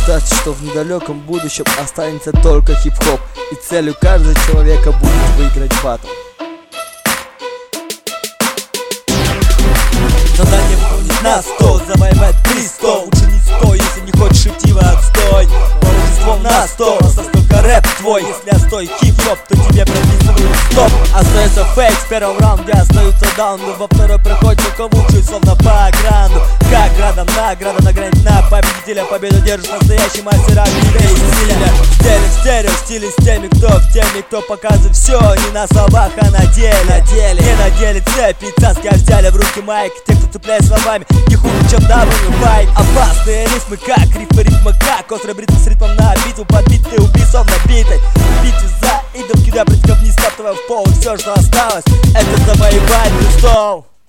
Представьте, что в недалеком будущем останется только хип-хоп, и целью каждого человека будет выиграть батл. Задание выполнить на 100, завоевать 300. Лучше не 100, если не хочешь идти в отстой. Ворожеством на 100, остался только рэп твой. Если отстой хип-хоп, то тебе прописывают стоп. Остается фейк, в первом раунде остаются даунды. Во второй проходит только лучший, словно по гранду. Как градом награда, наградить на победителя. Победу держит настоящий мастер обида и стиля. В стерео, в стиле с теми, кто в теме, кто показывает все не на словах, а на деле. Не на деле цепи, цаски, а взяли в руки майк. Те, кто цепляет словами, не хуже, чем давай. Опасные рифмы, как рифма, как острый бритм с ритмом на битву. Подбитый убийцов набитой. Битве за идом, кидая прытков вниз, стаптывая в пол. И все, что осталось, это завоевать 300.